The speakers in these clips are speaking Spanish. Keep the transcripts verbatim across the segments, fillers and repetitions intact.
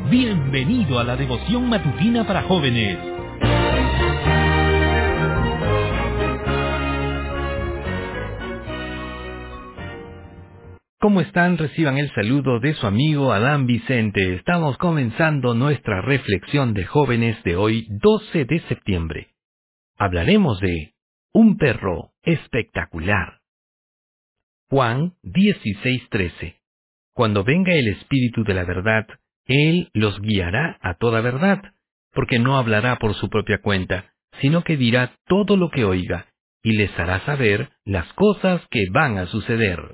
Bienvenido a la devoción matutina para jóvenes. ¿Cómo están? Reciban el saludo de su amigo Adán Vicente. Estamos comenzando nuestra reflexión de jóvenes de hoy, doce de septiembre. Hablaremos de un perro espectacular. Juan dieciséis trece. Cuando venga el Espíritu de la verdad, Él los guiará a toda verdad, porque no hablará por su propia cuenta, sino que dirá todo lo que oiga, y les hará saber las cosas que van a suceder.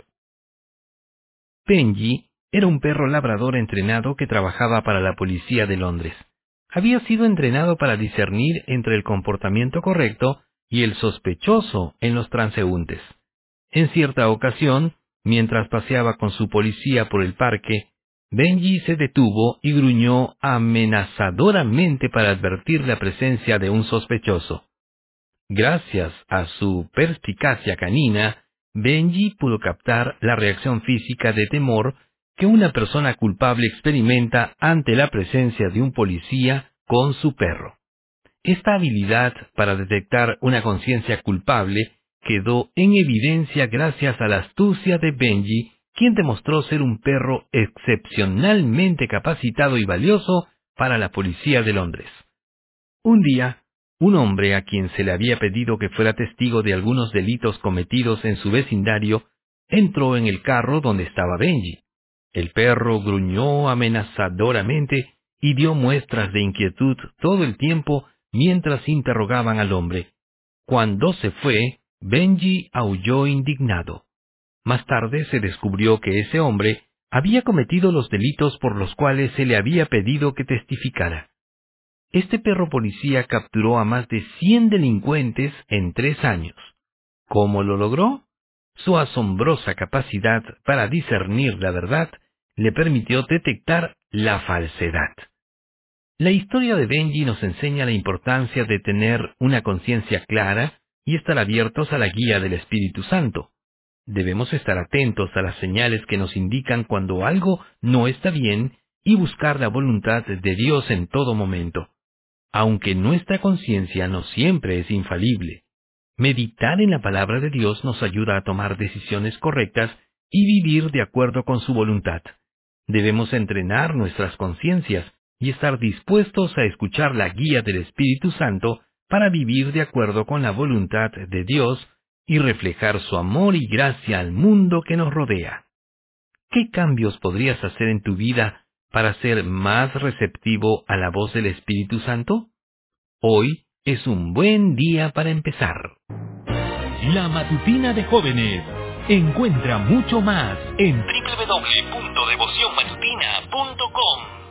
Benji era un perro labrador entrenado que trabajaba para la policía de Londres. Había sido entrenado para discernir entre el comportamiento correcto y el sospechoso en los transeúntes. En cierta ocasión, mientras paseaba con su policía por el parque, Benji se detuvo y gruñó amenazadoramente para advertir la presencia de un sospechoso. Gracias a su perspicacia canina, Benji pudo captar la reacción física de temor que una persona culpable experimenta ante la presencia de un policía con su perro. Esta habilidad para detectar una conciencia culpable quedó en evidencia gracias a la astucia de Benji, quien demostró ser un perro excepcionalmente capacitado y valioso para la policía de Londres. Un día, un hombre a quien se le había pedido que fuera testigo de algunos delitos cometidos en su vecindario, entró en el carro donde estaba Benji. El perro gruñó amenazadoramente y dio muestras de inquietud todo el tiempo mientras interrogaban al hombre. Cuando se fue, Benji aulló indignado. Más tarde se descubrió que ese hombre había cometido los delitos por los cuales se le había pedido que testificara. Este perro policía capturó a más de cien delincuentes en tres años. ¿Cómo lo logró? Su asombrosa capacidad para discernir la verdad le permitió detectar la falsedad. La historia de Benji nos enseña la importancia de tener una conciencia clara y estar abiertos a la guía del Espíritu Santo. Debemos estar atentos a las señales que nos indican cuando algo no está bien y buscar la voluntad de Dios en todo momento. Aunque nuestra conciencia no siempre es infalible, meditar en la palabra de Dios nos ayuda a tomar decisiones correctas y vivir de acuerdo con su voluntad. Debemos entrenar nuestras conciencias y estar dispuestos a escuchar la guía del Espíritu Santo para vivir de acuerdo con la voluntad de Dios y reflejar su amor y gracia al mundo que nos rodea. ¿Qué cambios podrías hacer en tu vida para ser más receptivo a la voz del Espíritu Santo? Hoy es un buen día para empezar. La Matutina de Jóvenes. Encuentra mucho más en doble u doble u doble u punto devoción matutina punto com.